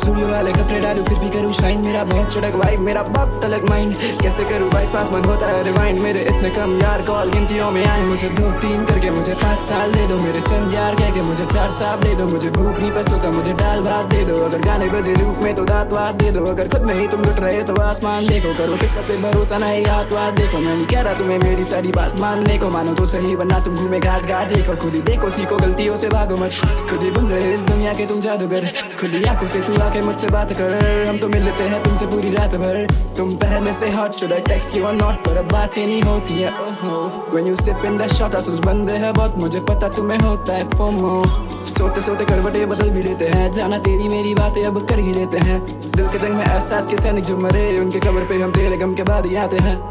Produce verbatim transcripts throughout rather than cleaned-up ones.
Studio वाले कपड़े डालूं फिर भी करूं शाइन, मेरा बहुत चड़क वाइब, मेरा बहुत अलग माइंड, कैसे करूं बाईपास मन होता है रिवाइंड, मेरे इतने कम यार कॉल गिनतियों में आए, मुझे दो तीन करके मुझे पाँच साल दे दो, मेरे चंद यार कह के मुझे चार साल दे दो, मुझे भूख नहीं पैसों का मुझे दाल भात दे दो, अगर गाने बजे लूप में तो दांत वात दे दो, अगर खुद में ही तुम घुट रहे तो आसमान देखो, करो किस्मत पे भरोसा नहीं हाथ वात देखो, मैं नहीं कह रहा तुम्हें मेरी सारी बात मानने को, मानो तो सही वरना तुम घूमे घाट घाट देखो, खुद ही देखो सीखो गलतियों से भागो मत, खुद ही बन रहे इस दुनिया के तुम जादूगर, खुद ही आंखों से तू आके मुझसे बात कर, हम तो मिलते हैं तुमसे पूरी रात भर, तुम पहले से hot should I text you or not, पर अब बातें नहीं होती है ओहो, when you sip in that shot आंसू बंदे है बहुत, मुझे पता तुम्हें होता है फोमो, सोते सोते करवटें बदल भी लेते हैं, जाना तेरी मेरी बातें अब कर ही लेते हैं, दिल के जंग में एहसास के सैनिक जो मरे, उनके कब्र पे हम तेरे गम के बाद ही आते हैं।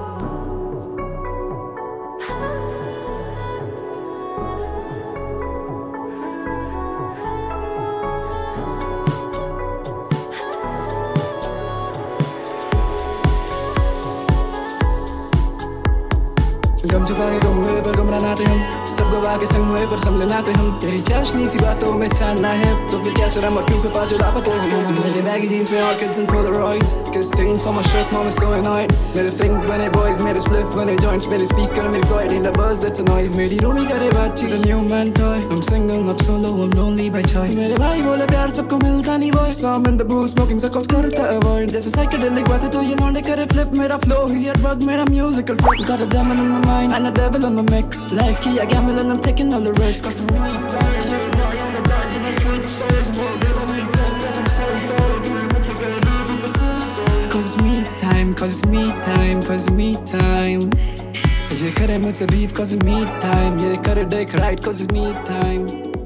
गम छुपा के गुम हुए पर गुमरान आते हम, सब गवा के संग हुए पर संभले नाते हम, तेरी चाशनी सी बातों में छानना है तो फिर क्या शर्म और क्यों के पाँच लापते हम, मेरे बैगी जीन्स में orchids and polaroids, cause stains on my shirt mom is so annoyed, मेरे think बने boys मेरे spliff बने joints, मेरे speaker में Floyd in the buzz it's a noise, मेरी रूमी करे बातचीत a new man toy, I'm single not solo I'm lonely by choice, मेरे भाई बोले प्यार सबको मिलता नहीं boys, so I'm in the booth smoking so calls करता avoid, जैसे psychedelic बातें तो ये लौंडे करे flip, मेरा flow ही है drug मेरा musical trip, got a demon in my mind and a devil on the mix, life key I gamble and I'm taking all the risks, cause for me time everybody on the back and I treat souls more good than me fuck cause I'm so tired of what you gonna do to the soul, cause it's me time, cause it's me time, cause it's me time, ये करे मुझसे beef cause it's me time, ये करे देख right cause it's me time.